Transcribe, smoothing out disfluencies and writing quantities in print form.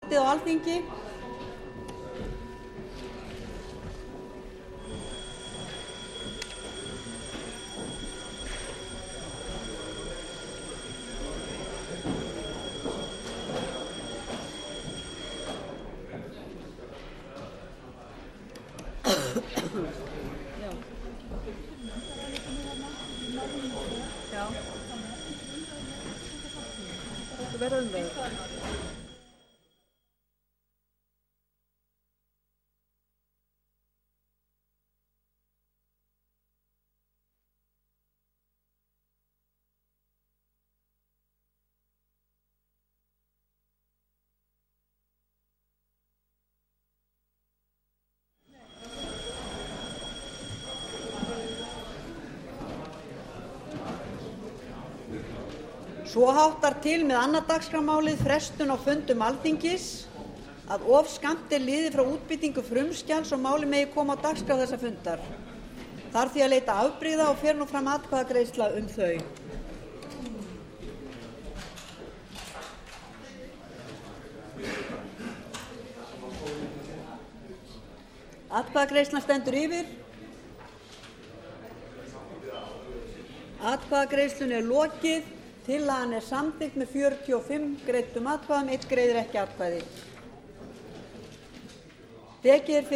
á Alþingi. Svo háttar til með annað dagskrármálið, frestun á fundum Alþingis, að of skammt er liðið frá útbýtingu frumskjals og málið megi koma á dagskrá þessa fundar. Þarf því að leita afbrigða og fer nú fram atkvæðagreiðsla um þau. Atkvæðagreiðslan stendur yfir. Atkvæðagreiðslunni er lokið. Tillagan er samþykkt með 45 greiddum atkvæðum, 1 greiðir ekki atkvæði. Tekið er fyrir